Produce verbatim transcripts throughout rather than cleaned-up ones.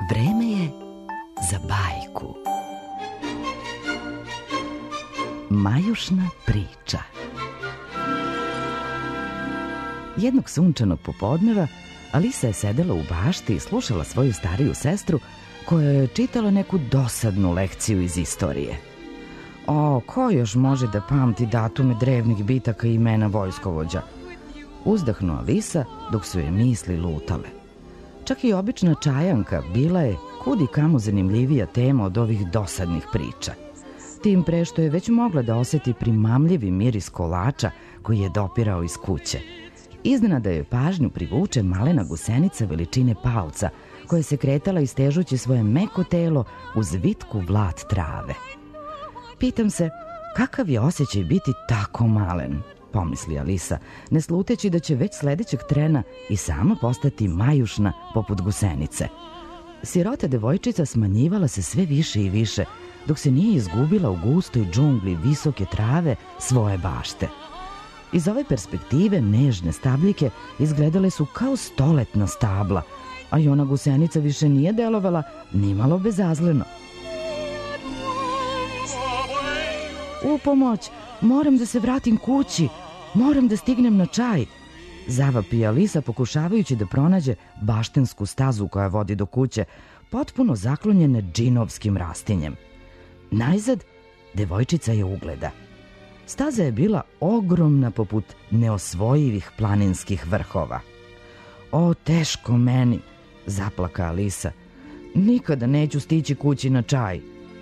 Vreme je za bajku. Majušna priča. Jednog sunčanog popodneva Alisa je sedela u bašti i slušala svoju stariju sestru koja je čitala neku dosadnu lekciju iz istorije. O, ko još može da pamti datume drevnih bitaka i imena vojskovođa? Uzdahnu Alisa dok su je misli lutale. Čak i obična čajanka bila je kudi kamo zanimljivija tema od ovih dosadnih priča. Tim pre što je već mogla da oseti primamljivi miris kolača koji je dopirao iz kuće. Iznenada joj pažnju privuče malena gusenica veličine palca, koja se kretala istežući svoje meko telo uz vitku vlat trave. Pitam se, kakav je osjećaj biti tako malen, pomisli Alisa, ne sluteći da će već sledećeg trena i sama postati majušna poput gusenice. Sirota devojčica smanjivala se sve više i više, dok se nije izgubila u gustoj džungli visoke trave svoje bašte. Iz ove perspektive nežne stabljike izgledale su kao stoletna stabla, a i ona gusenica više nije delovala nimalo bezazleno. U pomoć, moram da se vratim kući, moram da stignem na čaj, zavapi Alisa pokušavajući da pronađe baštensku stazu koja vodi do kuće, potpuno zaklonjene džinovskim rastinjem. Najzad, devojčica je ugleda. Staza je bila ogromna poput neosvojivih planinskih vrhova. O, teško meni, zaplaka Alisa. Nikada neću stići kući na čaj.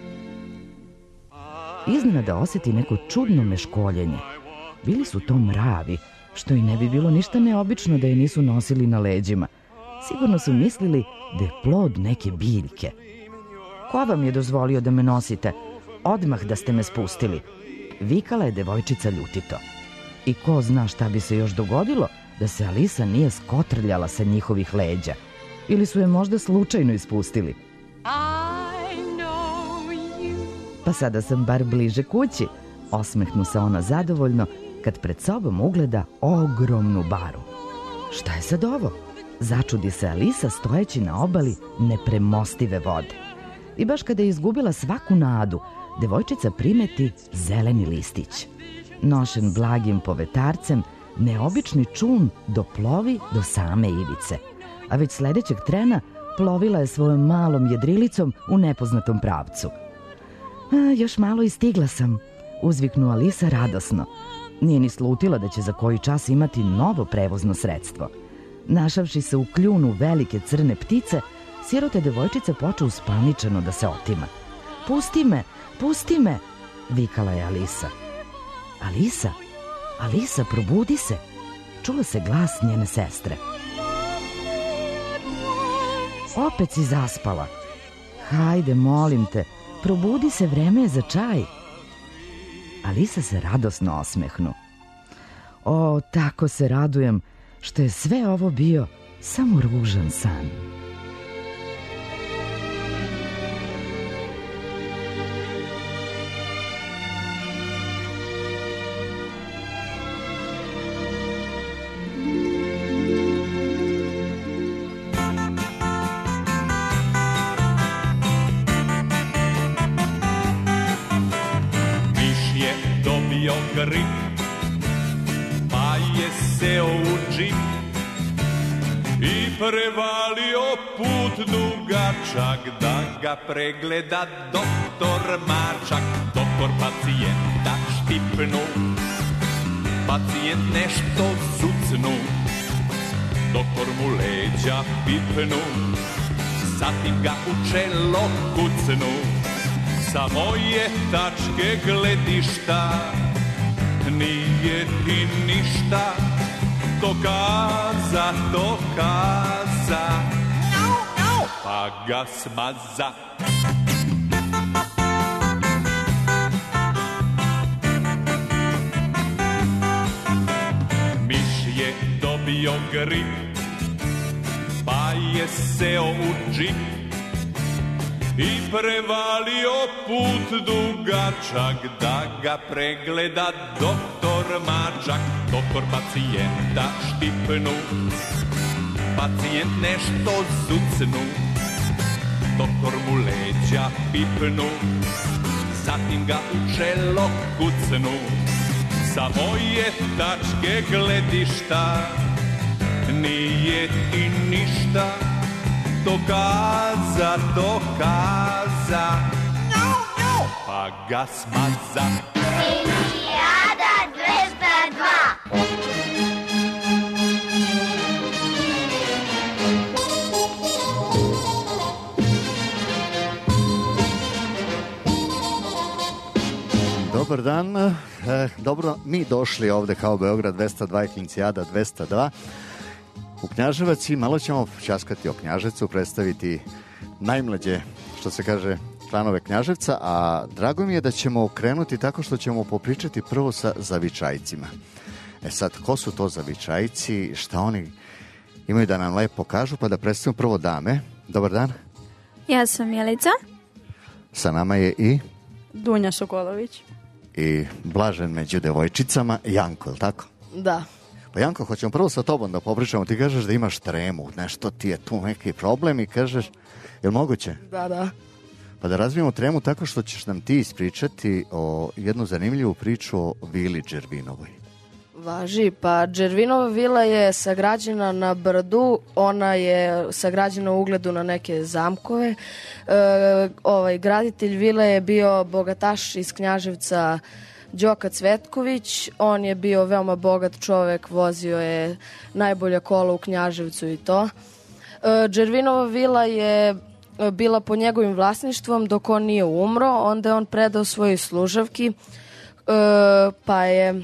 Iznenada oseti neko čudno meškoljenje. Bili su to mravi, što i ne bi bilo ništa neobično da je nisu nosili na leđima. Sigurno su mislili da je plod neke biljke. Ko vam je dozvolio da me nosite? Odmah da ste me spustili, vikala je devojčica ljutito. I ko zna šta bi se još dogodilo da se Alisa nije skotrljala sa njihovih leđa. Ili su je možda slučajno ispustili. Pa sada sam bar bliže kući, osmehnu se ona zadovoljno kad pred sobom ugleda ogromnu baru. Šta je sad ovo? Začudi se Alisa stojeći na obali nepremostive vode. I baš kada je izgubila svaku nadu, devojčica primeti zeleni listić. Nošen blagim povetarcem, neobični čun doplovi do same ivice, a već sledećeg trena plovila je svojom malom jedrilicom u nepoznatom pravcu. A, još malo i stigla sam, uzviknu Alisa radosno. Nije ni slutila da će za koji čas imati novo prevozno sredstvo. Našavši se u kljunu velike crne ptice, sirota devojčica poče uspaničeno da se otima. Pusti me, pusti me, vikala je Alisa. Alisa, Alisa, probudi se, čula se glas njene sestre. Opet si zaspala. Hajde, molim te, probudi se, vreme je za čaj. Alisa se radosno osmehnu. O, tako se radujem što je sve ovo bio samo ružan san. Grip, pa je seo u džip i prevalio put dugačak da ga pregleda doktor Mačak. Doktor pacijenta štipnu, pacijent nešto zucnu, doktor mu leđa pipnu, zatim ga u čelo kucnu. Sa moje tačke gledišta nije ti ništa, to kaza, to kaza, pa ga smaza. Miš je dobio grip, pa je seo u džip i prevalio put dugačak da ga pregleda doktor Mačak. Doktor pacijenta štipnu, pacijent nešto zucnu, doktor mu leđa pipnu, zatim ga u čelo kucnu. Sa moje tačke gledišta nije ti ništa, to kaza, to kaza, pa ga smaza. Klincijada dvesta dva. Dobar dan, e, dobro mi došli ovde kao Beograd dvesta dva i Klincijada dvesta dva u Knjaževac i malo ćemo časkati o Knjaževcu, predstaviti najmlađe, što se kaže, članove Knjaževca, a drago mi je da ćemo krenuti tako što ćemo popričati prvo sa zavičajcima. E sad, ko su to zavičajci, šta oni imaju da nam lepo kažu, pa da predstavimo prvo dame. Dobar dan. Ja sam Jelica. Sa nama je i Dunja Sokolović. I blažen među devojčicama Janko, je li tako? Da. Pa Janko, hoćemo prvo sa tobom da popričamo. Ti kažeš da imaš tremu, nešto ti je tu neki problem i kažeš, je li moguće? Da, da. Pa da razvijemo tremu tako što ćeš nam ti ispričati o jednu zanimljivu priču o vili Džervinovoj. Važi, pa Džervinova vila je sagrađena na brdu, ona je sagrađena u ugledu na neke zamkove. E, ovaj graditelj vile je bio bogataš iz Knjaževca Đoka Cvetković, on je bio veoma bogat čovek, vozio je najbolja kola u Knjaževcu i to. E, Džervinova vila je bila pod njegovim vlasništvom dok on nije umro, onda je on predao svojoj služavki, e, pa je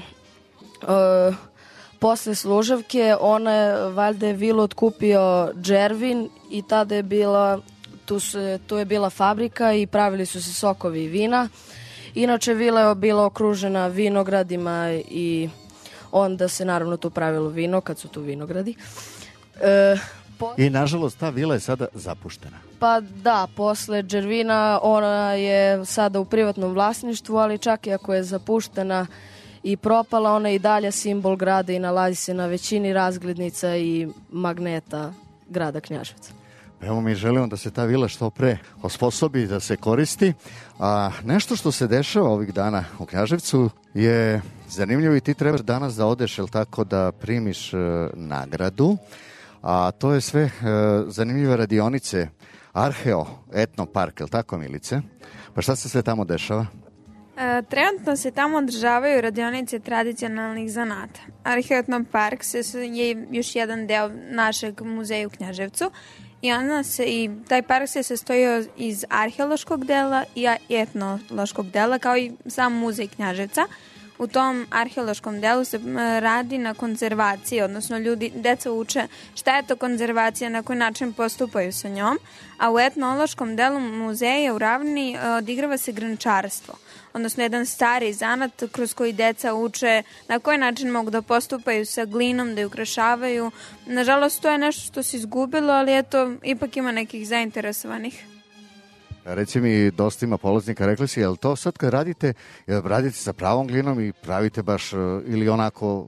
Uh, posle služavke ona je valjda je vilu otkupio Džervin i tada je bila tu, se, tu je bila fabrika i pravili su se sokovi i vina. Inače vila je bila okružena vinogradima i onda se naravno tu pravilo vino kad su tu vinogradi. Uh, po... I nažalost ta vila je sada zapuštena. Pa da, posle Džervina ona je sada u privatnom vlasništvu, ali čak i ako je zapuštena i propala, ona je i dalje simbol grada i nalazi se na većini razglednica i magneta grada Knjaževca. Evo, mi želimo da se ta vila što pre osposobi, da se koristi. A nešto što se dešava ovih dana u Knjaževcu je zanimljivo i ti trebaš danas da odeš, jel tako, da primiš e, nagradu. A to je sve e, zanimljive radionice Arheo Etno Park, jel tako, Milice? Pa šta se sve tamo dešava? E, trenutno se tamo održavaju radionice tradicionalnih zanata. Arheotno park se, je još jedan deo našeg muzeja u Knjaževcu i, ona se, i taj park se sastoji iz arheološkog dela i etnološkog dela, kao i sam muzej Knjaževca. U tom arheološkom delu se radi na konzervaciji, odnosno ljudi, deca uče šta je to konzervacija, na koji način postupaju sa njom, a u etnološkom delu muzeja u Ravni odigrava se grančarstvo, odnosno jedan stari zanat kroz koji deca uče na koji način mogu da postupaju sa glinom, da je ukrašavaju. Nažalost, to je nešto što se izgubilo, ali eto, ipak ima nekih zainteresovanih. Reci mi, dosta ima polaznika, rekli si, je li to sad kad radite, radite sa pravom glinom i pravite baš, ili onako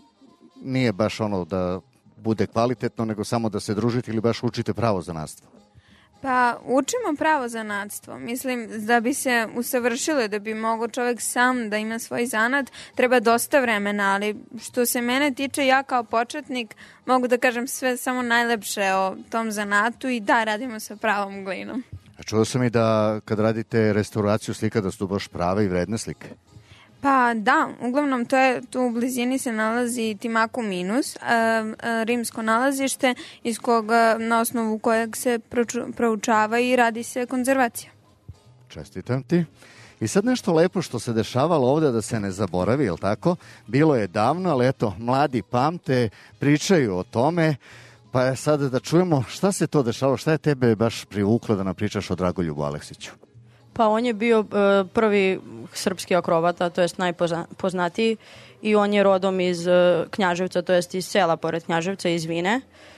nije baš ono da bude kvalitetno, nego samo da se družite ili baš učite pravo zanatstvo? Pa učimo pravo zanatstvo. Mislim da bi se usavršilo, da bi mogao čovjek sam da ima svoj zanat, treba dosta vremena, ali što se mene tiče, ja kao početnik mogu da kažem sve samo najlepše o tom zanatu i da radimo sa pravom glinom. A čuo sam i da kad radite restauraciju slika da su to baš prave i vredne slike. Pa da, uglavnom to je, tu u blizini se nalazi Timaku Minus, a, a, rimsko nalazište iz koga, na osnovu kojeg se proču, proučava i radi se konzervacija. Čestitam ti. I sad nešto lepo što se dešavalo ovde da se ne zaboravi, jel tako? Bilo je davno, ali eto, mladi pamte, pričaju o tome. Pa je sad da čujemo šta se to dešava, šta je tebe baš privuklo da nam pričaš o Dragoljubu Aleksiću? Pa on je bio uh, prvi srpski akrobata, to jest najpoznatiji, i on je rodom iz uh, Knjaževca, to jest iz sela pored Knjaževca, iz Vine.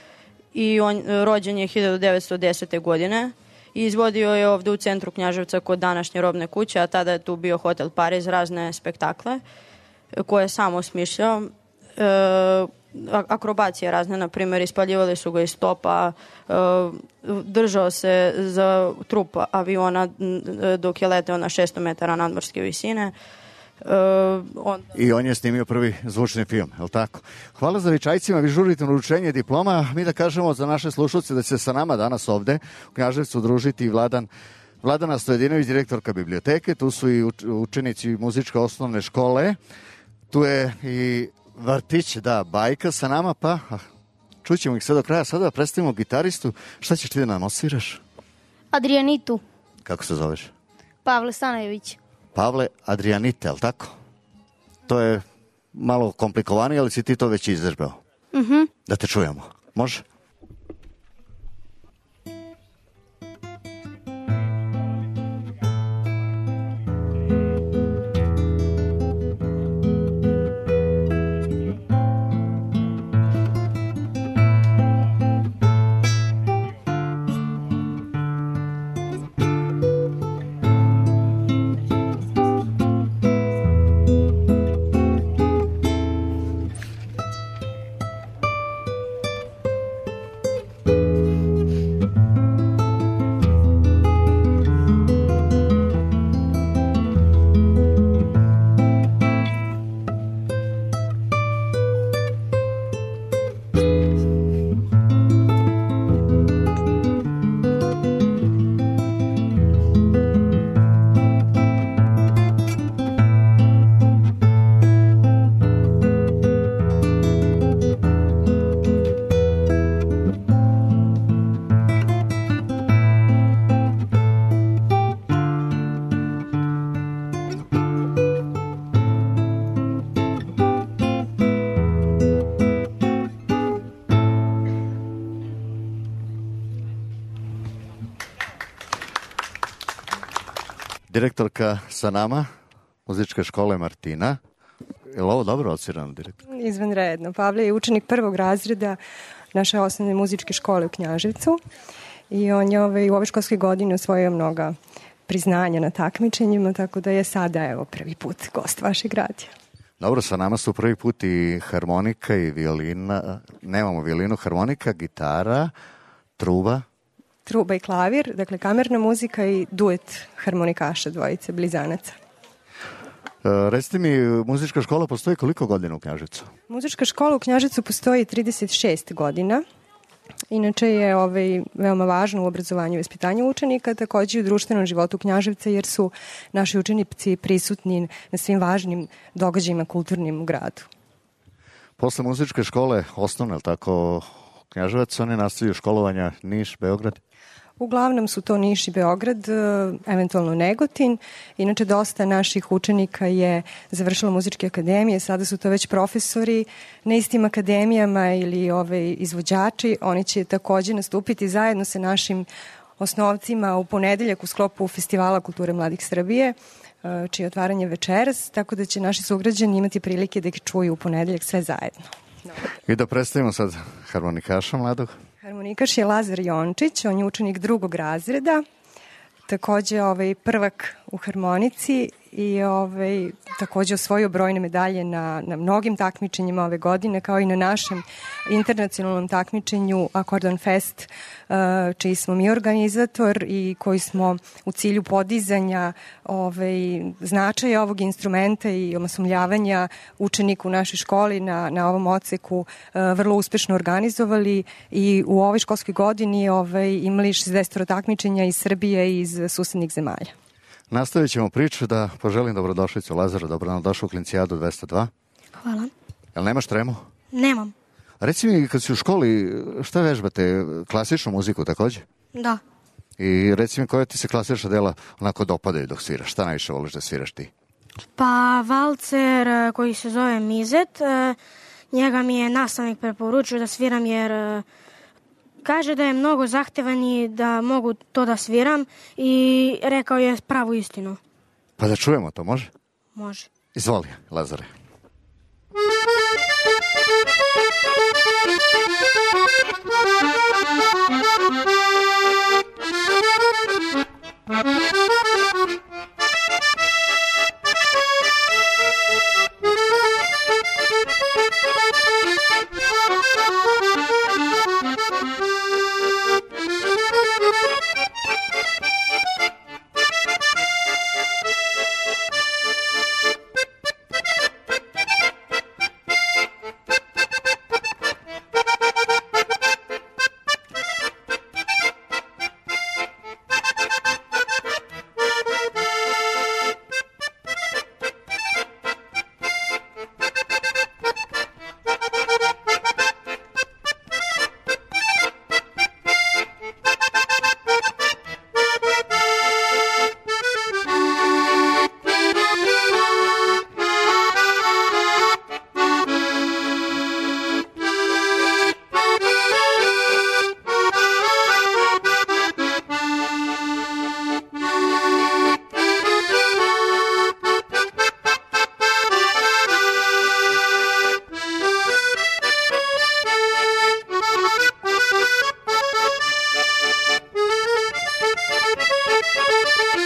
I on uh, rođen je hiljadu devetsto desete. godine i izvodio je ovde u centru Knjaževca kod današnje robne kuće, a tada je tu bio Hotel Pariz, razne spektakle koje je sam osmišljao. Uh, akrobacije razne, na primjer, ispaljivali su ga iz topa, držao se za trup aviona dok je leteo na šesto metara nadmorske visine. Uh, on... I on je snimio prvi zvučni film, je li tako? Hvala zavičajcima, vi žurite na uručenje diploma. Mi da kažemo za naše slušalce da će se sa nama danas ovde u Knjaževcu družiti Vladan, Vladana Stojedinović, direktorka biblioteke, tu su i učenici muzičke osnovne škole, tu je i vrtić, da, bajka sa nama, pa čućemo ih sve do kraja. Sada predstavimo gitaristu. Šta ćeš ti da nam osviraš? Adrianitu. Kako se zoveš? Pavle Stanojević. Pavle Adrianite, ali tako? To je malo komplikovanije, ali si ti to već izvežbao. Mhm. Da te čujemo. Može? Direktorka sa nama, muzičke škole Martina. Je li ovo dobro odsvirano, direktor? Izvanredno. Pavle je učenik prvog razreda naše osnovne muzičke škole u Knjaževcu i on je ovaj, u ove školske godine osvojio mnoga priznanja na takmičenjima, tako da je sada evo prvi put gost vašeg radija. Dobro, sa nama su prvi put i harmonika i violina. Nemamo violinu, harmonika, gitara, truba. Truba i klavir, dakle kamerna muzika i duet harmonikaša, dvojice blizanaca. E, recite mi, muzička škola postoji koliko godina u Knjaževcu? Muzička škola u Knjaževcu postoji trideset šest godina. Inače je ovaj, veoma važno u obrazovanju i vaspitanju učenika, takođe i u društvenom životu Knjaževca, jer su naši učenici prisutni na svim važnim događajima kulturnim u gradu. Posle muzičke škole, osnovne, tako Knjaževac, oni nastavljaju školovanja Niš, Beograd? Uglavnom su to Niš i Beograd, eventualno Negotin. Inače, dosta naših učenika je završilo muzičke akademije, sada su to već profesori na istim akademijama ili ove izvođači. Oni će takođe nastupiti zajedno sa našim osnovcima u ponedeljak u sklopu Festivala kulture mladih Srbije, čije otvaranje večeras, tako da će naši sugrađani imati prilike da ih čuju u ponedeljak sve zajedno. I da predstavimo sad harmonikaša mladog. Harmonikaš je Lazar Jončić, on je učenik drugog razreda, takođe ovaj, prvak u harmonici i ovaj, takođe osvojio brojne medalje na, na mnogim takmičenjima ove godine, kao i na našem internacionalnom takmičenju Akordon Fest, čiji smo mi organizator i koji smo u cilju podizanja ovaj, značaja ovog instrumenta i omasumljavanja učenika u našoj školi na, na ovom odseku vrlo uspešno organizovali i u ovoj školskoj godini ovaj, imali šezdeset takmičenja iz Srbije i iz susednih zemalja. Nastavit ćemo priču, da poželim dobrodošlicu Lazaru, dobrodošao u Klincijadu dvesta dva. Hvala. Jel nemaš tremu? Nemam. Reci mi, kad si u školi, šta vežbate? Klasičnu muziku takođe? Da. I reci mi, koja ti se klasična dela onako dopadaju dok sviraš? Šta najviše voliš da sviraš ti? Pa valcer koji se zove Mizet, njega mi je nastavnik preporučio da sviram jer kaže da je mnogo zahtevan i da mogu to da sviram i rekao je pravu istinu. Pa da čujemo to, može? Može. Izvoli, Lazare.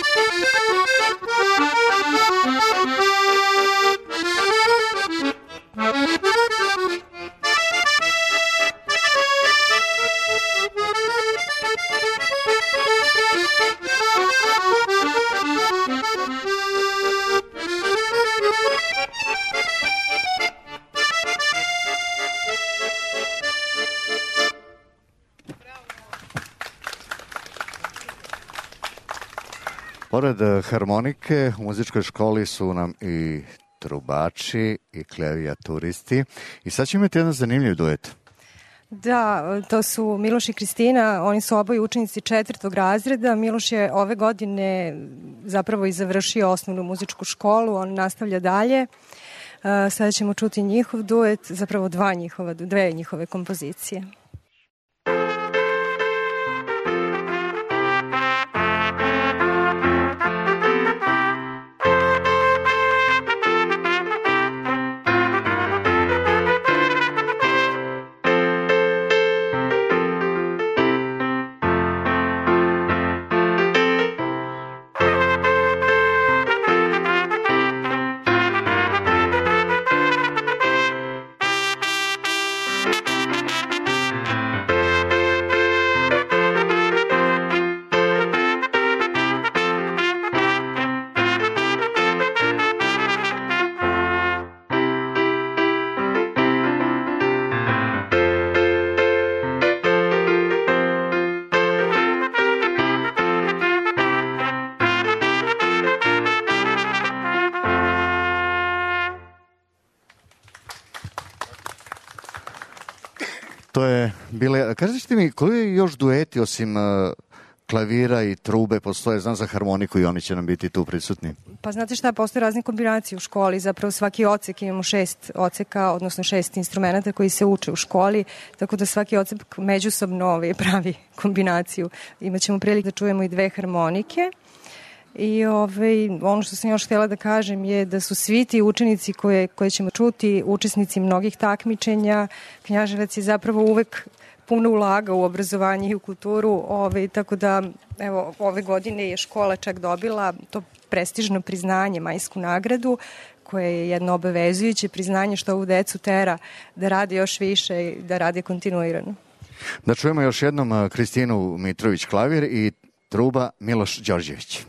Pored harmonike u muzičkoj školi su nam i trubači i klavijaturisti. I sad ćemo imati jedan zanimljiv duet. Da, to su Miloš i Kristina, oni su oboje učenici četvrtog razreda. Miloš je ove godine zapravo i završio osnovnu muzičku školu, on nastavlja dalje. Sada ćemo čuti njihov duet, zapravo dva njihova, dve njihove kompozicije. To je bile, kažete mi, koji još dueti osim uh, klavira i trube postoje? Znam za harmoniku i oni će nam biti tu prisutni. Pa znate šta, postoje razne kombinacije u školi. Zapravo svaki odsek, imamo šest odseka, odnosno šest instrumenta koji se uče u školi, tako da svaki odsek međusobno ovaj, pravi kombinaciju. Imaćemo prilike da čujemo i dve harmonike. I ovaj, ono što sam još htjela da kažem je da su svi ti učenici koje, koje ćemo čuti učesnici mnogih takmičenja. Knjaževac je zapravo uvek puno ulaga u obrazovanje i u kulturu, ovaj, tako da evo, ove godine je škola čak dobila to prestižno priznanje, majsku nagradu, koje je jedno obavezujuće priznanje što ovu decu tera da rade još više i da rade kontinuirano. Da čujemo još jednom Kristinu Mitrović klavir i truba Miloš Đorđević.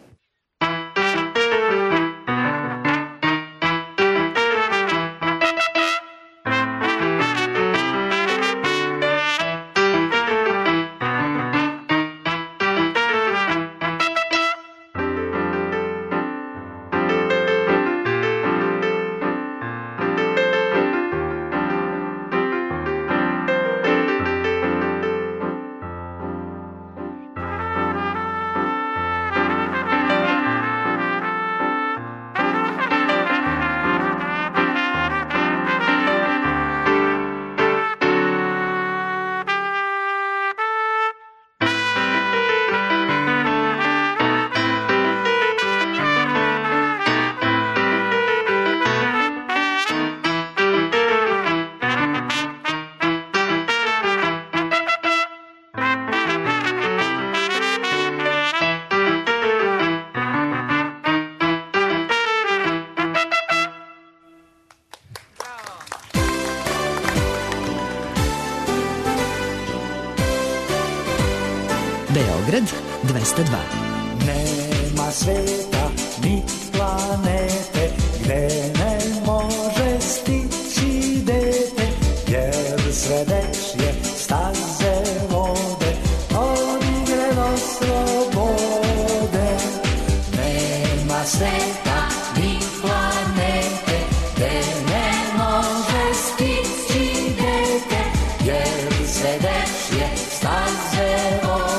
Beograd dvesta dva. Nema sveta ni planete gde ne može stići dete, jer sve dečje staze vode od igre do slobode. Nema sveta ni planete gde ne može stići dete, jer sve dečje staze vode.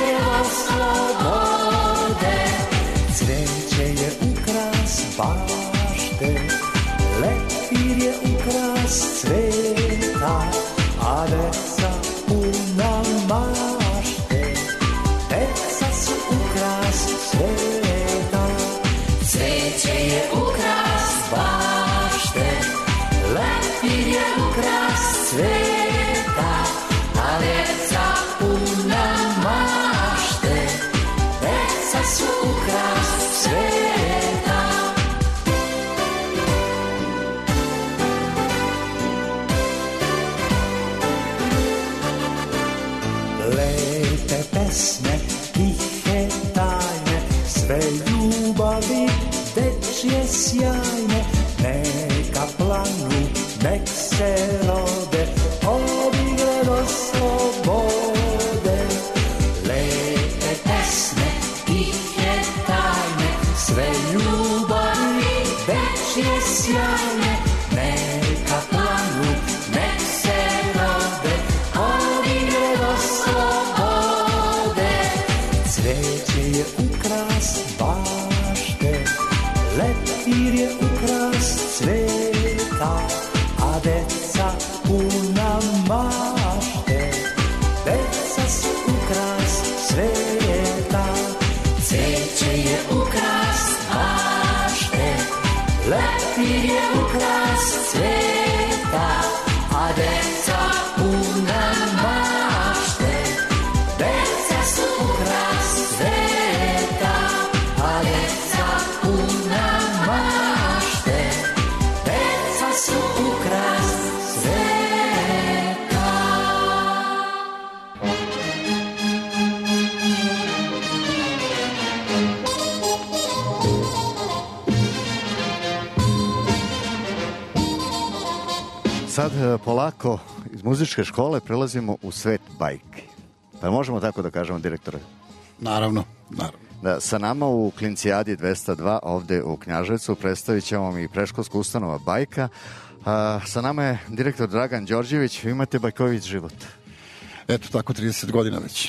Cveće je ukras, bar sjajne, neka planu, nek se rode, ovire do slobode. Cveće je ukras bašte, leptir je ukras cveta, a deca puna mašte, deca su ukras sveta. Cveće je ukras bašte, leptir je ukras cveta, a deca puna mašte, deca su ukras sveta, a deca puna mašte, deca su ukras sveta. Sad e, polako iz muzičke škole prelazimo u svet bajke. Pa možemo tako da kažemo, direktore? Naravno, naravno. Da, sa nama u Klincijadi dvesta dva ovde u Knjaževcu predstavit ćemo vam i predškolska ustanova Bajka. A, sa nama je direktor Dragan Đorđević. Vi imate bajkovit život. Eto, tako trideset godina već.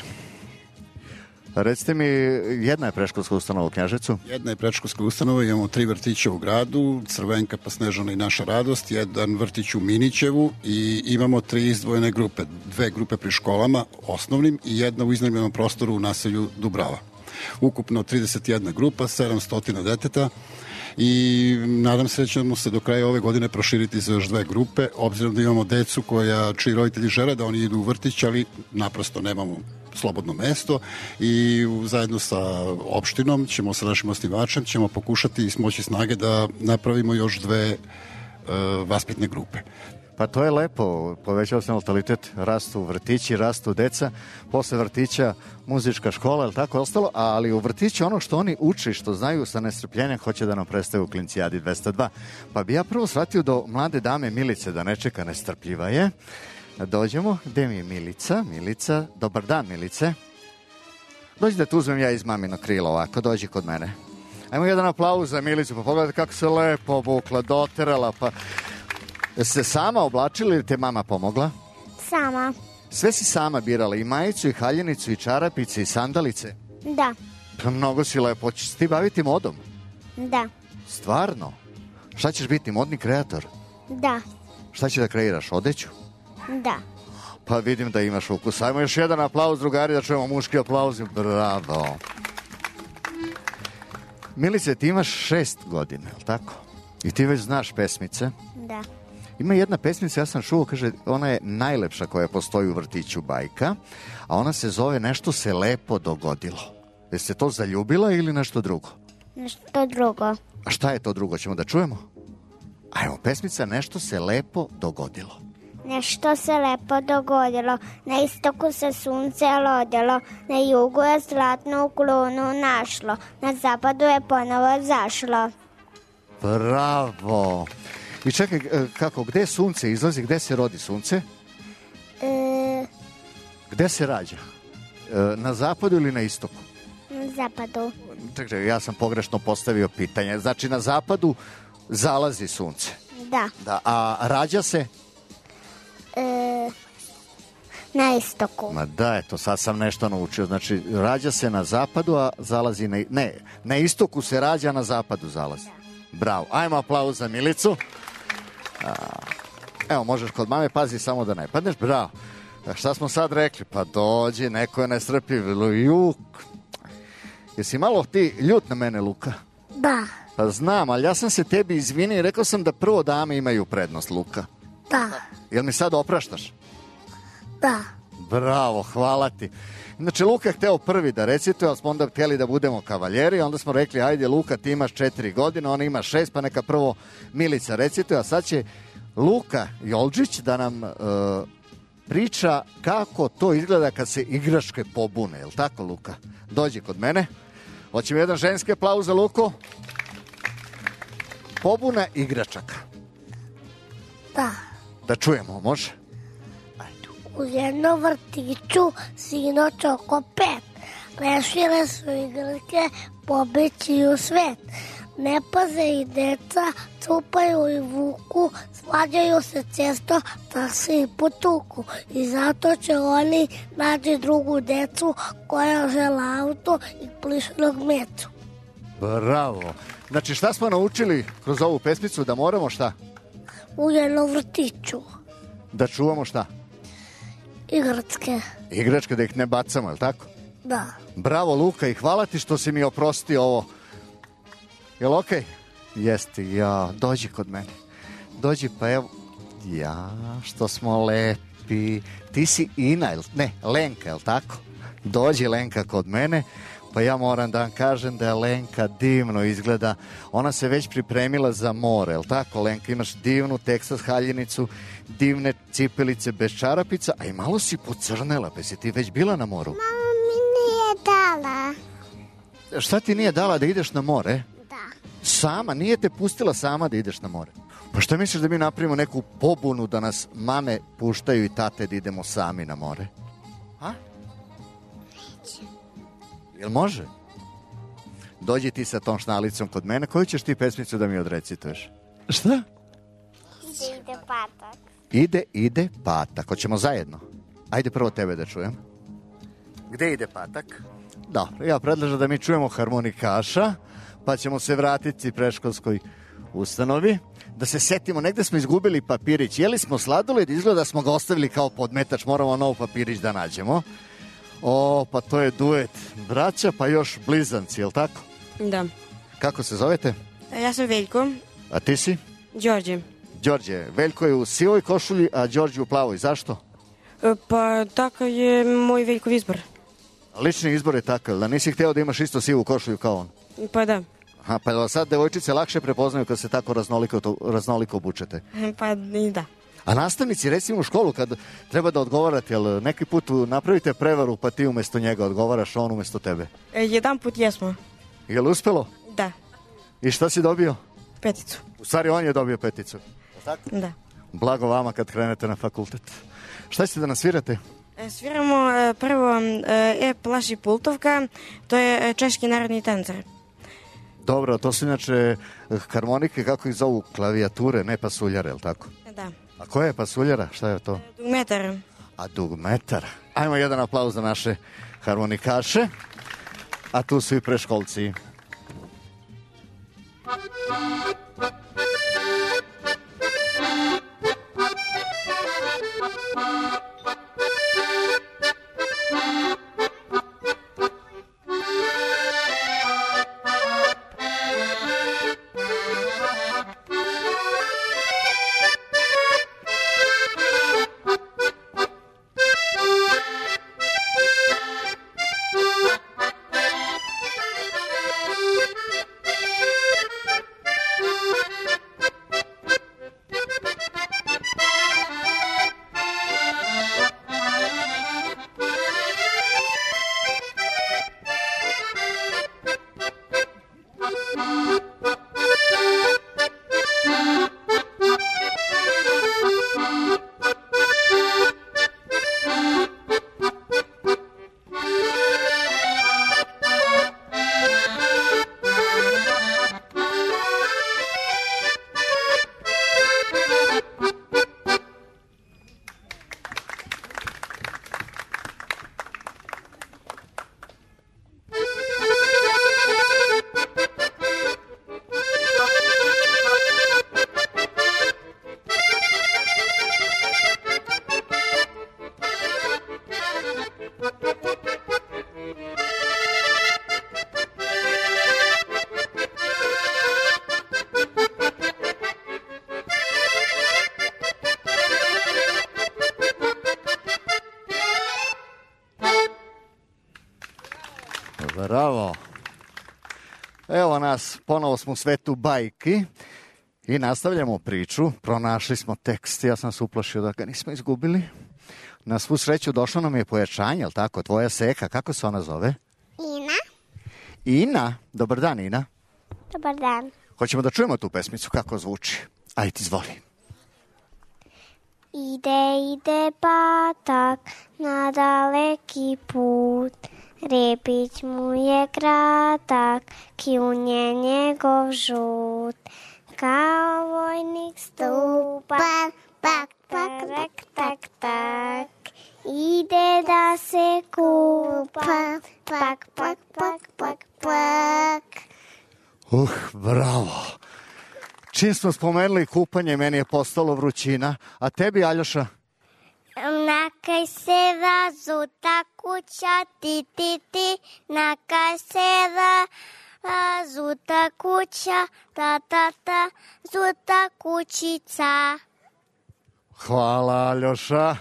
Recite mi, jedna je predškolska ustanova u Knjaževcu? Jedna je predškolska ustanova, imamo tri vrtića u gradu, Crvenka, pa Snežana i Naša radost, jedan vrtić u Minićevu i imamo tri izdvojene grupe, dve grupe pri školama, osnovnim i jedna u iznajmljenom prostoru u naselju Dubrava. Ukupno trideset jedna grupa, sedamsto deteta i nadam se da ćemo se do kraja ove godine proširiti za još dve grupe, obzirom da imamo decu koja, čiji roditelji žele da oni idu u vrtić, ali naprosto nemamo slobodno mesto i zajedno sa opštinom ćemo, sa našim osnivačem, ćemo pokušati smoći snage da napravimo još dve e, vaspitne grupe. Pa to je lepo, povećao se natalitet, rastu vrtići, rastu deca, posle vrtića muzička škola, ili tako ostalo, ali u vrtiću ono što oni uče, što znaju sa nestrpljenjem, hoće da nam predstave u Klincijadi dvesta dva. Pa bi ja prvo svratio do mlade dame Milice, da ne čeka, nestrpljiva je. Dođemo, gde mi je Milica? Milica, dobar dan Milice. Dođi da te uzmem ja iz mamino krila ovako, dođi kod mene. Ajmo jedan aplauz za Milicu, pa pogledajte kako se lepo obukla, doterala, pa... Jeste se sama oblačila ili te mama pomogla? Sama. Sve si sama birala, i majicu, i haljenicu, i čarapice, i sandalice? Da. Pa mnogo si lepo. Hoćeš ti baviti modom? Da. Stvarno? Šta ćeš biti, modni kreator? Da. Šta ćeš da kreiraš, odeću? Da. Pa vidim da imaš ukus. Ajmo još jedan aplauz, drugari, da čujemo muški aplauz. Bravo. Milice, ti imaš šest godina, je li tako? I ti već znaš pesmice? Da. Ima jedna pesmica, ja sam čuo, kaže, ona je najlepša koja postoji u vrtiću Bajka, a ona se zove Nešto se lepo dogodilo. Jeste to zaljubila ili nešto drugo? Nešto drugo. A šta je to drugo, ćemo da čujemo? Ajmo, pesmica Nešto se lepo dogodilo. Nešto se lepo dogodilo, na istoku se sunce lodilo, na jugu je zlatnu krunu našlo, na zapadu je ponovo zašlo. Bravo! I čekaj, kako, gde sunce izlazi, gde se rodi sunce? E... Gde se rađa? E, na zapadu ili na istoku? Na zapadu. Čekaj, ja sam pogrešno postavio pitanje. Znači, na zapadu zalazi sunce. Da. Da, a rađa se? E... Na istoku. Ma da, eto, sad sam nešto naučio. Znači, rađa se na zapadu, a zalazi na... Ne, na istoku se rađa, a na zapadu zalazi. Da. Bravo. Ajmo aplauz za Milicu. A, evo, možeš kod mame, pazi samo da ne padneš. Bravo. A šta smo sad rekli? Pa dođi, neko je nestrpljiv. Juk. Jesi malo ti ljut na mene, Luka? Da. Pa znam, ali ja sam se tebi izvinio i rekao sam da prvo dame imaju prednost, Luka. Da. Jel mi sad opraštaš? Da. Bravo, hvala ti. Znači, Luka je hteo prvi da recituje, ali smo onda htjeli da budemo kavaljeri, onda smo rekli, ajde Luka, ti imaš četiri godine, ona ima šest, pa neka prvo Milica recituje, a sad će Luka Jolđić da nam e, priča kako to izgleda kad se igračke pobune, je li tako, Luka? Dođi kod mene. Hoćemo jedan ženski aplauz za Luku. Pobuna igračaka. Da. Da čujemo, može? U jednom vrtiću sinoć oko pet. Rešile su igrake pobeći u svet. Ne paze i deca, cupaju i vuku, svađaju se često, da se i potuku. I zato će oni naći drugu decu koja žela auto i plišnog mecu. Bravo. Znači šta smo naučili kroz ovu pesmicu? Da moramo šta? U jednom vrtiću. Da čuvamo šta? Igračke. Igračke, da ih ne bacamo, je li tako? Da. Bravo Luka i hvala ti što si mi oprostio ovo. Jel okej? Okay? Jeste, ja, dođi kod mene. Dođi pa evo, ja, što smo lepi. Ti si Ina, jel? Ne, Lenka, jel tako? Dođi Lenka kod mene, pa ja moram da vam kažem da je Lenka divno izgleda. Ona se već pripremila za more, jel tako Lenka? Imaš divnu Teksas haljinicu, divne cipelice bez čarapica, a i malo si pocrnela, pa si ti već bila na moru? Mama mi nije dala. Šta ti nije dala da ideš na more? Da. Sama? Nije te pustila sama da ideš na more? Pa šta misliš da mi napravimo neku pobunu da nas mame puštaju i tate da idemo sami na more? A? Jel može? Dođi ti sa tom šnalicom kod mene. Koju ćeš ti pesmicu da mi odrecituješ? Šta? Ide patak. Ide, ide patak. Hoćemo zajedno? Ajde prvo tebe da čujem. Gde ide patak? Da, ja predlažem da mi čujemo harmonikaša, pa ćemo se vratiti predškolskoj ustanovi. Da se setimo, negde smo izgubili papirić. Jeli smo sladoled, izgleda da smo ga ostavili kao podmetač. Moramo nov papirić da nađemo. O, pa to je duet braća, pa još blizanci, je li tako? Da. Kako se zovete? Ja sam Veljko. A ti si? Đorđe. Đorđe. Veljko je u sivoj košulji, a Đorđe u plavoj. Zašto? Pa takav je moj Veljkov izbor. Lični izbor je takav, da nisi hteo da imaš isto sivu košulju kao on? Pa da. Aha, pa da sad devojčice lakše prepoznaju kad se tako raznoliko, to, raznoliko obučete? Pa i da. A nastavnici, recimo u školu, kad treba da odgovarate, jel neki put napravite prevaru pa ti umesto njega odgovaraš, on umesto tebe? E, jedan put jesmo. Je li uspelo? Da. I šta si dobio? Peticu. U stvari on je dobio peticu. Tako? Da. Blago vama kad krenete na fakultet. Šta ćete da nas svirate? E, sviramo e, prvo E plaši Pultovka, to je češki narodni tancer. Dobro, to su inače harmonike, kako ih zovu, klavijature, ne pasuljare, je li tako? Da. A koja je pasuljara? Šta je to? Dugmetar. A dugmetar. Ajmo jedan aplauz za naše harmonikaše. A tu su i preškolci. Bravo. Evo nas, ponovo smo u svetu bajki i nastavljamo priču. Pronašli smo tekst, ja sam se uplašio da ga nismo izgubili. Na svu sreću došlo nam je pojačanje, jel tako? Tvoja seka, kako se ona zove? Ina. Ina? Dobar dan, Ina. Dobar dan. Hoćemo da čujemo tu pesmicu, kako zvuči. Ajde, izvoli. Ide, ide patak na daleki put, repić mu je kratak, kljun je njegov žut. Kao vojnik stupa, pak, pak, tak, tak, ide da se kupa, pak, pak, pak, pak, pak. Uh, bravo. Čim smo spomenuli kupanje, meni je postalo vrućina. A tebi, Aljoša? Nakaj se da zuta kuća, ti, ti, ti, nakaj se da zuta kuća, ta, ta, ta, zuta kućica. Hvala, Aljoša.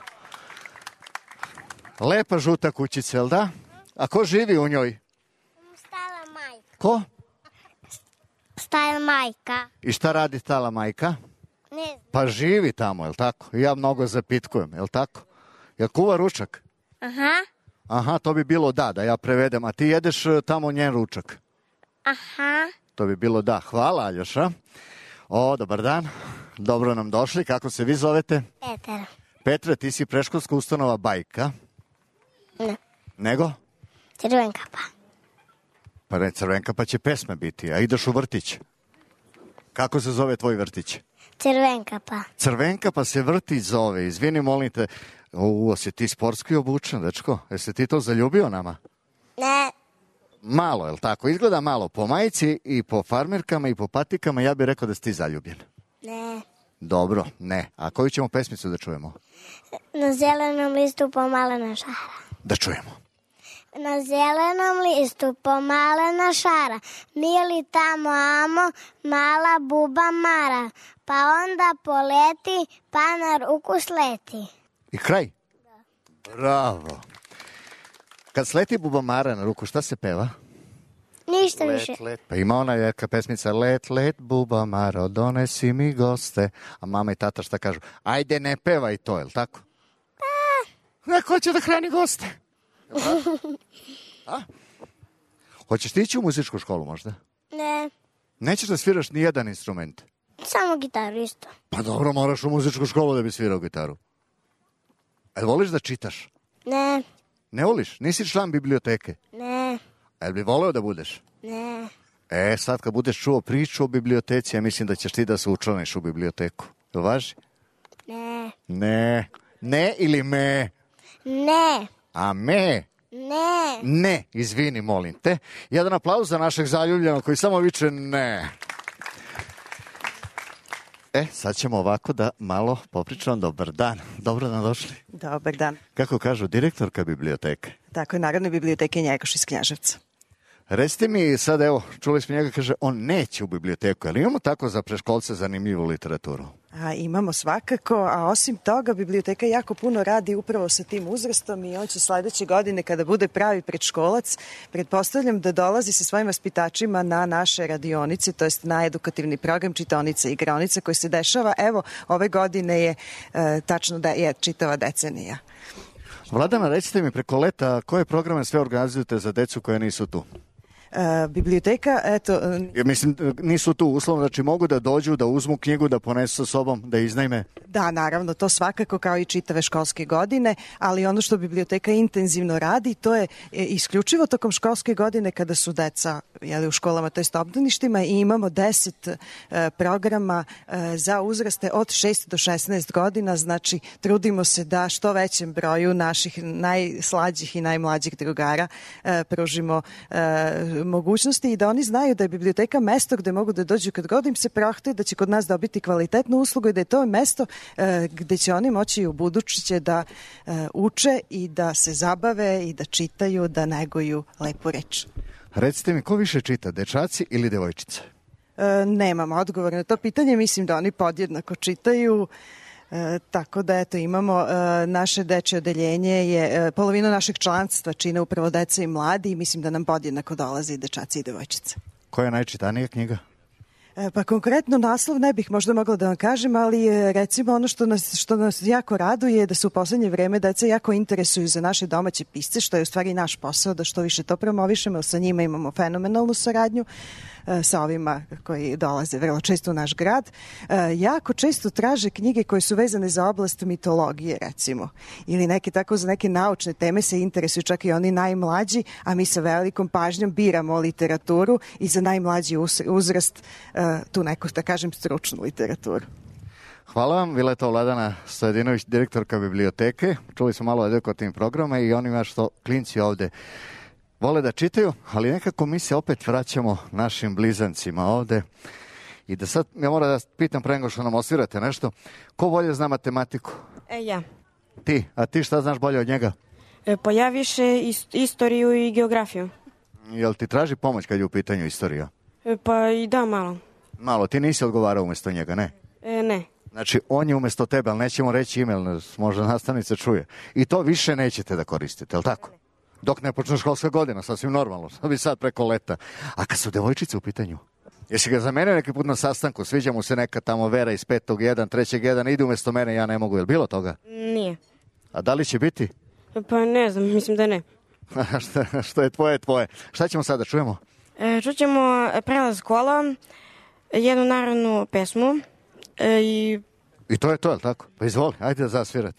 Lepa žuta kućica, jel da? A ko živi u njoj? Stala majka. Ko? Stala majka. I šta radi stala majka? Ne znam. Pa živi tamo, jel tako? I ja mnogo zapitkujem, jel tako? Jel kuva ručak? Aha. Aha, to bi bilo da, da ja prevedem. A ti jedeš tamo njen ručak? Aha. To bi bilo da. Hvala, Aljoša. O, dobar dan. Dobro nam došli. Kako se vi zovete? Petar. Petre, ti si predškolska ustanova Bajka. Ne. Nego? Crvenkapa. Pa ne, Crvenkapa će pesme biti, a ideš u vrtić. Kako se zove tvoj vrtić? Crvenkapa. Crvenkapa se vrtić zove. Izvini, molim te. O, si ti sportski obučen, dečko? Jesi ti to zaljubio nama? Ne. Malo, jel tako? Izgleda malo. Po majici i po farmerkama i po patikama ja bih rekao da si ti zaljubljen. Ne. Dobro, ne. A koju ćemo pesmicu da čujemo? Na zelenom listu pomalena šara. Da čujemo. Na zelenom listu pomalena šara, nije li tamo amo, mala buba Mara, pa onda poleti, pa na ruku sleti. I kraj? Da. Bravo. Kad sleti buba Mara na ruku, šta se peva? Ništa let, više. Let. Pa ima ona jaka pesmica Let, let, buba Maro, donesi mi goste. A mama i tata šta kažu? Ajde, ne pevaj to, jel tako? Pa. Neko će da hrani goste. A? Hoćeš ti ići u muzičku školu možda? Ne. Nećeš da sviraš ni jedan instrument? Samo gitaru isto. Pa dobro, moraš u muzičku školu da bi svirao gitaru. Jel voliš da čitaš? Ne. Ne voliš? Nisi član biblioteke? Ne. Jel bi voleo da budeš? Ne. E, sad kad budeš čuo priču o biblioteci, ja mislim da ćeš ti da se učlaniš u biblioteku. Jel važi? Ne. Ne. Ne ili me? Ne. A me? Ne. Ne, izvini, molim te. Jedan aplauz za našeg zaljubljenog koji samo viče ne. E, sad ćemo ovako da malo popričam. Dobar dan. Dobro nam došli. Dobar dan. Kako kažu, direktorka biblioteke? Tako je, Narodne biblioteke Njegoš iz Knjaževca. Recite mi sad, evo, čuli smo njega, kaže, on neće u biblioteku, ali imamo tako za preškolce zanimljivu literaturu? A, imamo svakako, a osim toga biblioteka jako puno radi upravo sa tim uzrastom i on će sledeće godine kada bude pravi predškolac, pretpostavljam da dolazi sa svojim vaspitačima na naše radionice, to jest na edukativni program čitaonice i igraonice koji se dešava, evo, ove godine je e, tačno da je čitava decenija. Vladana, recite mi preko leta koje programe sve organizujete za decu koje nisu tu? Uh, biblioteka, eto... Uh, ja, mislim, nisu tu uslovno, znači mogu da dođu, da uzmu knjigu, da ponesu sa sobom, da iznajme? Da, naravno, to svakako kao i čitave školske godine, ali ono što biblioteka intenzivno radi, to je isključivo tokom školske godine kada su deca jeli, u školama, to jest obdaništima i imamo deset uh, programa uh, za uzraste od šest do šesnaest godina, znači trudimo se da što većem broju naših najslađih i najmlađih drugara uh, pružimo uh, mogućnosti i da oni znaju da je biblioteka mesto gde mogu da dođu kad god im se prohte, da će kod nas dobiti kvalitetnu uslugu i da je to mesto e, gde će oni moći u buduće da e, uče i da se zabave i da čitaju, da neguju lepu reč. Recite mi, ko više čita, dečaci ili devojčice? E, nemam odgovor na to pitanje, mislim da oni podjednako čitaju. E, tako da eto imamo e, naše dečje odeljenje je e, polovina našeg članstva čine upravo deca i mladi i mislim da nam podjednako dolaze i dečaci i devojčice. Koja je najčitanija knjiga? E, pa konkretno naslov ne bih možda mogla da vam kažem, ali e, recimo ono što nas, što nas jako raduje je da se u poslednje vreme deca jako interesuju za naše domaće pisce, što je u stvari naš posao da što više to promovišemo, sa njima imamo fenomenalnu saradnju. sa ovima koji dolaze vrlo često u naš grad, jako često traže knjige koje su vezane za oblast mitologije, recimo, ili neke tako za neke naučne teme se interesuju čak i oni najmlađi, a mi sa velikom pažnjom biramo literaturu i za najmlađi uzrast tu neku, da kažem, stručnu literaturu. Hvala vam, Vileta Vladana Stojadinović, direktorka biblioteke. Čuli smo malo o edukativnim programa i onima što klinci ovde vole da čitaju, ali nekako mi se opet vraćamo našim blizancima ovde. I da sad, ja moram da pitam pre nego što nam osvirate nešto, ko bolje zna matematiku? E, ja. Ti, a ti šta znaš bolje od njega? E, pa ja više ist, istoriju i geografiju. Jel ti traži pomoć kad je u pitanju istorija? E, pa i da, malo. Malo, ti nisi odgovarao umjesto njega, ne? E, ne. Znači, on je umjesto tebe, ali nećemo reći ime, možda nastavnica čuje. I to više nećete da koristite, je li tako? Dok ne počne školska godina, sasvim normalno. Sad bi sad preko leta. A kad su devojčice u pitanju? Jesi ga zamenio neki put na sastanku? Sviđa mu se neka tamo Vera iz petog jedan, trećeg jedan, ide umjesto mene, ja ne mogu. Je li bilo toga? Nije. A da li će biti? Pa ne znam, mislim da ne. što, što je tvoje, tvoje. Šta ćemo sada, čujemo? E, čućemo Prelaz kola, jednu narodnu pesmu e, i... I to je to, je li tako? Pa izvoli, ajde da zasvirate.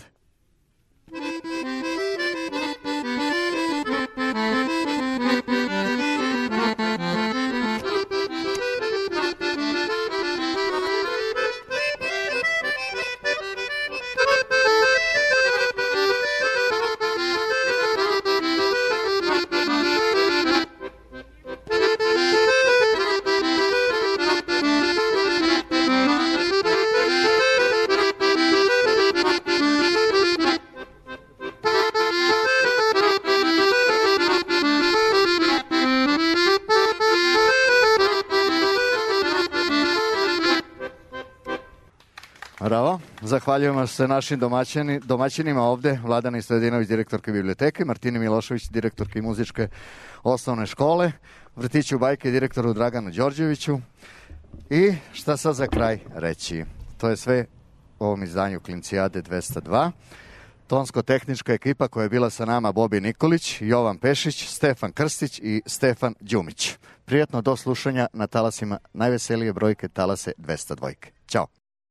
Bravo, zahvaljujemo se našim domaćini, domaćinima ovde, Vladana Stojadinović, direktorke biblioteke, Martini Milošević, direktorke muzičke osnovne škole, Vrtiću bajke, direktoru Draganu Đorđeviću. I šta sad za kraj reći? To je sve u ovom izdanju Klincijade dvesta dva. Tonsko-tehnička ekipa koja je bila sa nama Bobi Nikolić, Jovan Pešić, Stefan Krstić i Stefan Đumić. Prijetno do slušanja na talasima najveselije brojke Talase dvesta dva. Ćao.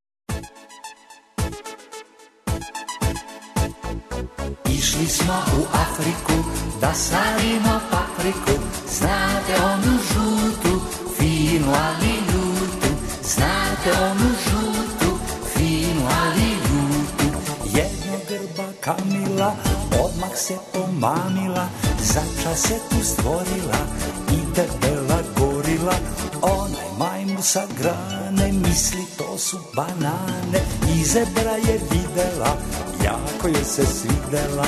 Išli smo u Afriku da sadimo papriku, znate onu žutu, finu ali ljutu, znate onu žutu, finu ali ljutu. Jedno grba kamila, odmah se pomamila, začas se tu stvorila i debela gorila. Onaj majmun sa grane misli to su banane i zebra je videla, jako je se svidela.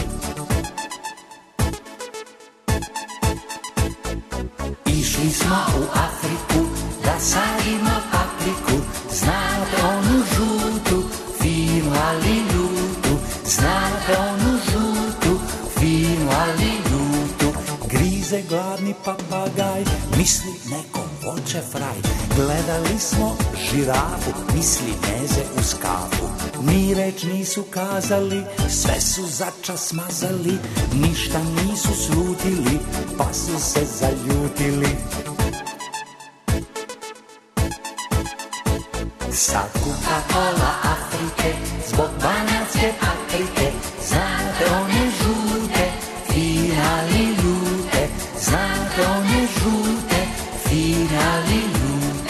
Išli smo u Afriku da sadimo papriku, znate onu žutu, finu ali ljutu, znate onu žutu, finu ali ljutu. Grize gladni papagaj, misli neko voće fraj. Gledali smo žirafu, misli meze uz kafu. Ni reč nisu kazali, sve su začas smazali, ništa nisu slutili, pa su se zaljutili. Sad kuka pola Afrike, zbog banatske paprike, znate one žute, fine ali ljute, znate one žute, fine ali ljute.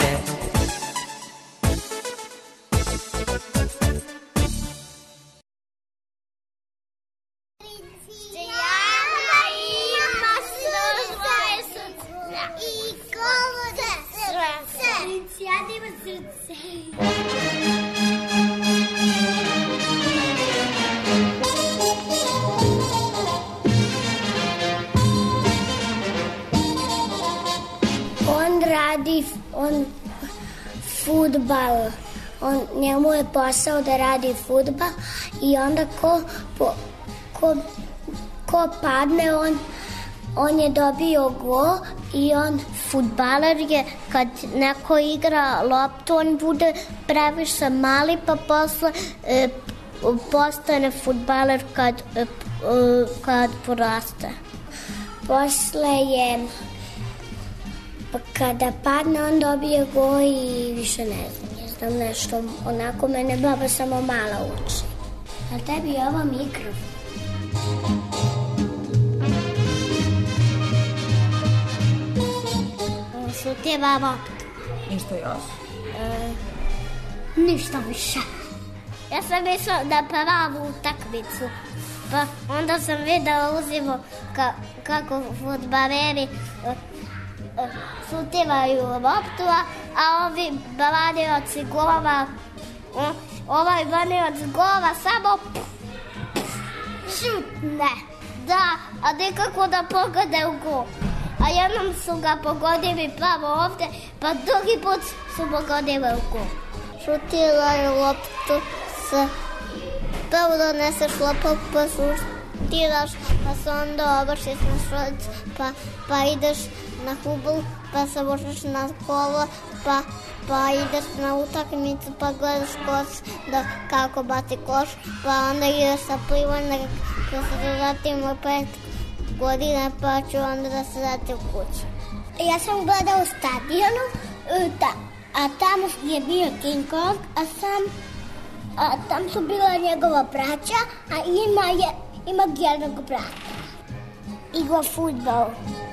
On fudbal, on, njemu je posao da radi fudbal i onda ko, po, ko, ko padne, on, on je dobio go i on fudbaler je, kad neko igra loptu, on bude previše mali pa posle e, postane fudbaler kad, e, kad poraste. Posle je kada padne on dobije go i više ne znam, ne znam nešto, onako mene baba samo mala uči. A tebi je ovo mikrofon. Sutjeva loptu. Ništa još? E, ništa više. Ja sam išla na pravu utakmicu, pa onda sam videla uzivo ka, kako fudbaleri e, e, sutjevaju loptu, a ovi branioci golova, ovaj branioc golova samo šutne. Da, a nekako da pogode u gol. A jednom su ga pogodili pravo ovde, pa drugi put su pogodili u gol. Šutila je loptu sa... Prvo doneseš loptu, pa šutiraš, pa se onda obršiš na šut, pa, pa ideš na hubl, pa se možeš na kolo, pa, pa ideš na utakmicu, pa gledaš koš, da, kako bati koš, pa onda ideš sa plivom, da se vratimo pet godine, pa ću onda da se vrati u kuću. Ja sam gledala u stadionu, da, a tamo je bio King Kong, a sam, a tam su bila njegova braća, a ima, je, ima jednog brata. Igra fudbal.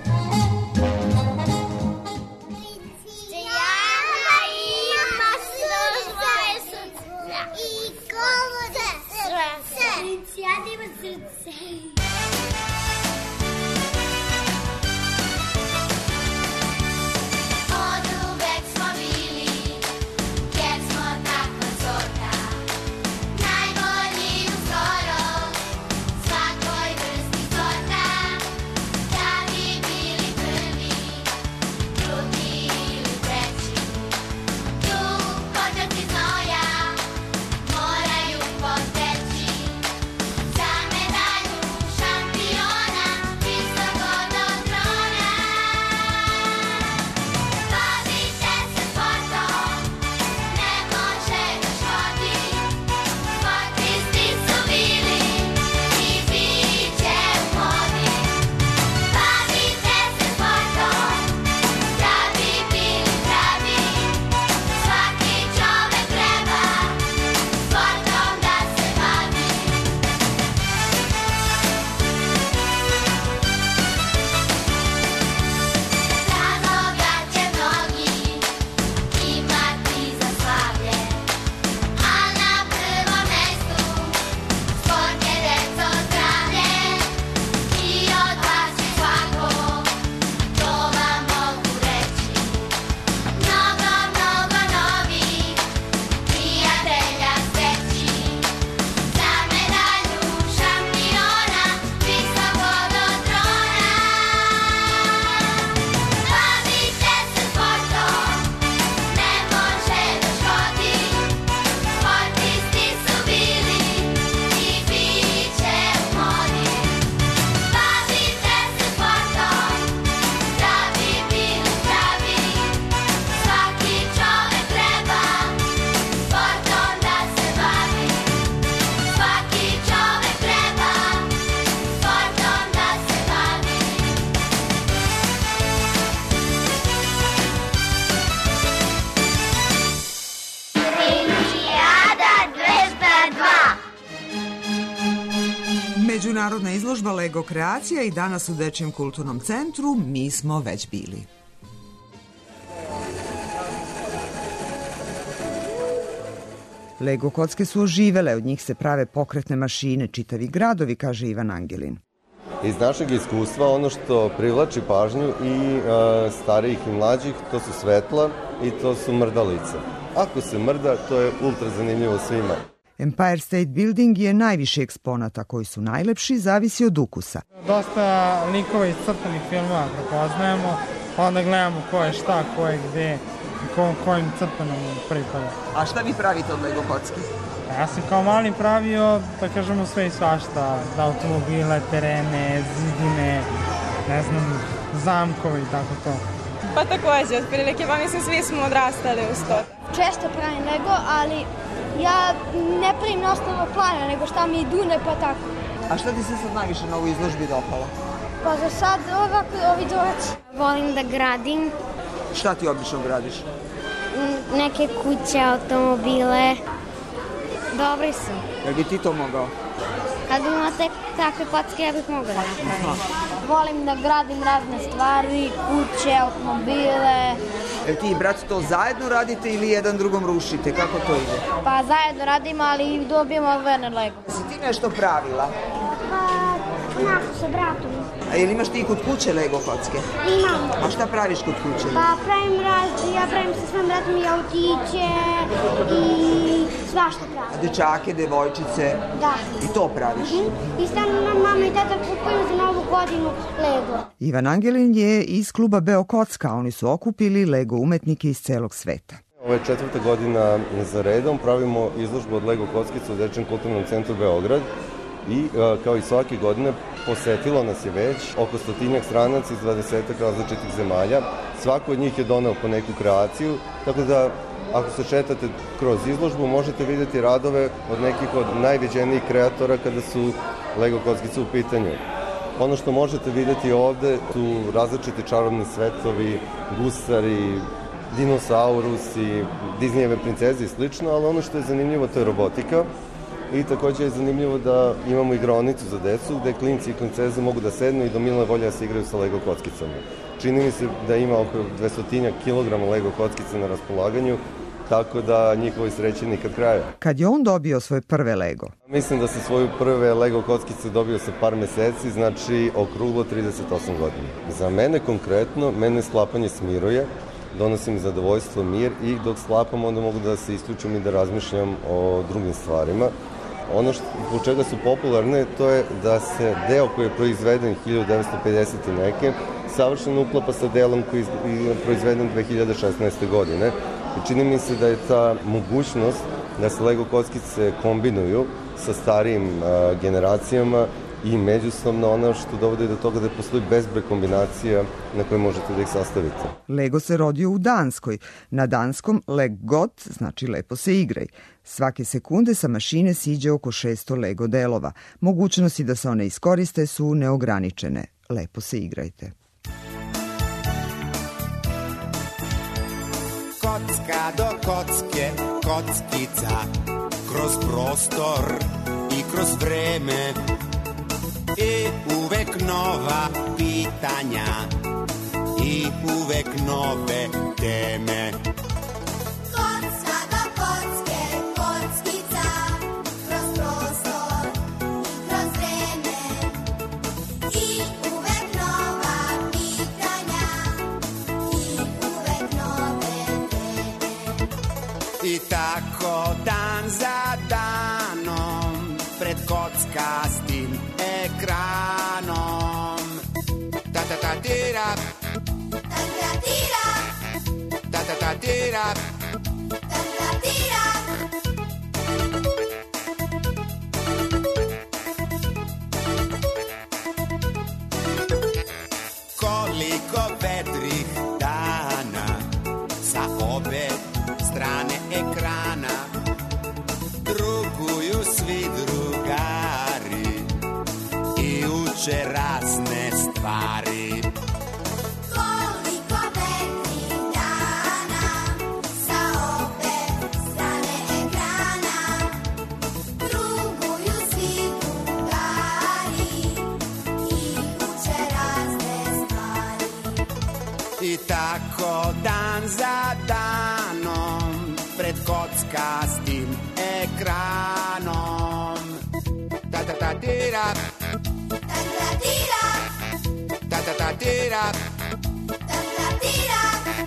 I kolode srce. Cijana ima srce. Međunarodna izložba Lego kreacija i danas u Dečijem kulturnom centru Mi smo već bili. Lego kocke su oživele, od njih se prave pokretne mašine, čitavi gradovi, kaže Ivan Angelin. Iz našeg iskustva ono što privlači pažnju i e, starijih i mlađih, to su svetla i to su mrdalice. Ako se mrda, to je ultra zanimljivo svima. Empire State Building je najviše eksponata koji su najlepši, zavisi od ukusa. Dosta likova iz crtanih filmova prepoznajemo, pa onda gledamo ko je šta, ko je gde, ko, kojim crtanom pripada. A šta vi pravite od Lego kocki? Ja sam kao mali pravio, da kažemo, sve i svašta, da automobile, terene, zidine, ne znam, zamkove i tako to. Pa takođe, otprilike, pa mislim svi smo odrastali uz to. Često pravim Lego, ali ja ne pravim na osnovu plana, nego šta mi dune, pa tako. A šta ti se sad najviše na ovoj izložbi dopalo? Pa za sad ovako, ovi dvorac. Volim da gradim Šta ti obično gradiš? Neke kuće, automobile. Dobri su. Jel bi ti to mogao? Kad imate takve kocke, ja bih mogla da napravim. Volim da gradim razne stvari, kuće, automobile. Jel ti i brat to zajedno radite ili jedan drugom rušite? Kako to ide? Pa zajedno radimo, ali i dobijemo odvojene Lego. Si ti nešto pravila? Pa, našu sa bratom. A jel imaš ti kod kuće Lego kocke? Imam. A šta praviš kod kuće? Pa pravim raz, ja pravim sa svojim bratom i autiće i svašta pravim. A dečake, devojčice? Da. I to praviš? Mm-hmm. I stvarno nam mama i tata kupuju za novu godinu Lego. Ivan Angelin je iz kluba Beo Kocka. Oni su okupili Lego umetnike iz celog sveta. Ovo je četvrta godina za redom. Pravimo izložbu od Lego kockica u Dečijem kulturnom centru Beograd. I kao i svake godine posetilo nas je već oko stotinjak stranaca iz dvadesetak različitih zemalja. Svako od njih je doneo po neku kreaciju, tako da ako se šetate kroz izložbu možete vidjeti radove od nekih od najviđenijih kreatora kada su Lego kockice u pitanju. Ono što možete vidjeti ovde su različiti čarobni svetovi, gusari, dinosaurusi, Disneyjeve princeze i slično, ali ono što je zanimljivo to je robotika. I takođe je zanimljivo da imamo igraonicu za decu gde klinci i klinceze mogu da sednu i do milne volje da se igraju sa Lego kockicama. Čini mi se da ima oko dvesta kilograma Lego kockice na raspolaganju, tako da njihovi sreće nikad kraja. Kad je on dobio svoje prve Lego? Mislim da se svoju prve Lego kockice dobio sa par meseci, znači okruglo trideset osam godina. Za mene konkretno, mene sklapanje smiruje, donosi mi zadovoljstvo, mir i dok sklapam onda mogu da se isključim i da razmišljam o drugim stvarima. Ono što, po čega su popularne, to je da se deo koji je proizveden hiljadu devetsto pedeset neke savršeno uklapa sa delom koji je proizveden dve hiljade šesnaeste. godine. I čini mi se da je ta mogućnost da se Lego kockice kombinuju sa starijim a, generacijama i međusobno ono što dovodi do toga da postoji bezbroj kombinacija na koje možete da ih sastavite. Lego se rodio u Danskoj. Na danskom leg got znači lepo se igraj. Svake sekunde sa mašine siđe oko šesto Lego delova. Mogućnosti da se one iskoriste su neograničene. Lepo se igrajte. Kocka do kocke, kockica, kroz prostor i kroz vreme. I uvek nova pitanja i uvek nove teme. Kocka do kocke, kockica, kroz prostor i kroz vreme. I uvek nova pitanja i uvek nove teme. I tako dan za danom pred kockastim ekranom. Ta ta ta tira. Ta ta tira. Ta ta ta tira. Ta ta tira. Koliko vedrih dana sa obe strane ekrana druguju svi drugari i uče razne stvari. Koliko vedrih dana sa obe strane ekrana druguju svi drugari i uče razne stvari. I tako dan za danom pred kockastim ekranom. Ta ta ta tira. Ta ta tira. Ta ta tira. Ta ta tira. I uvek nova pitanja i uvek nove teme. Kocka do kocke, kockica, kroz prostor i kroz vreme. I uvek nova pitanja i uvek nove teme. I tako dan za danom pred kockastim ekranom. Ta ta ta tira. Ta ta tira. Ta ta ta tira. Ta ta tira.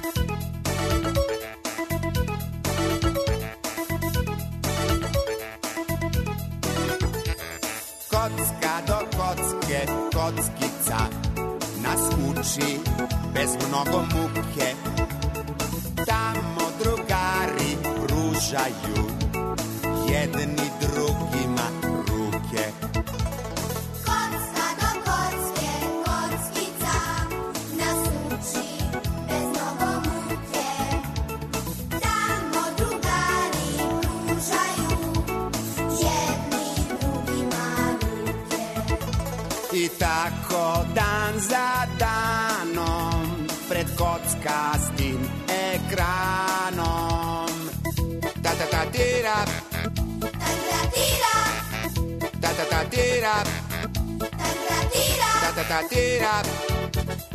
Kocka do kocke, kockica nas uči bez mnogo muke. Tamo drugari pružaju jedni drugima ruke. Kocka do kocke, kockica nas uči bez mnogo muke. Tamo drugari pružaju jedni drugima ruke. I tako dan za danom pred kockastim kocka s tim ekranom. Ta ta ta tira, Ta ta tira, ta ta ta tira, ta ta tira, ta ta ta tira.